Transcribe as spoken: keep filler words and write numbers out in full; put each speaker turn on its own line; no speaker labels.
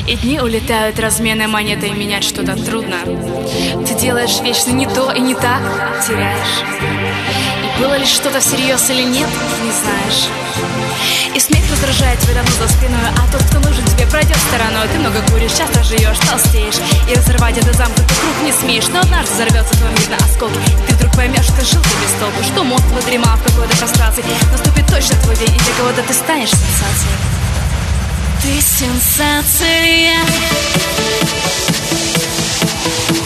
И дни улетают, размены монетой, менять что-то трудно. Ты делаешь вечно не то и не так, теряешь. И было ли что-то всерьез или нет, не знаешь. И смех раздражает верану за спиной, а тот, кто нужен тебе, пройдет стороной. Ты много куришь, часто живешь, толстеешь, и разорвать этот замкнутый круг не смеешь. Но однажды взорвется твой мир на осколки. Ты вдруг поймешь, что жил ты без толку, что мозг выдремал в какой-то прострации. Наступит точно твой день, и для кого-то ты станешь сенсацией. Ты сенсация.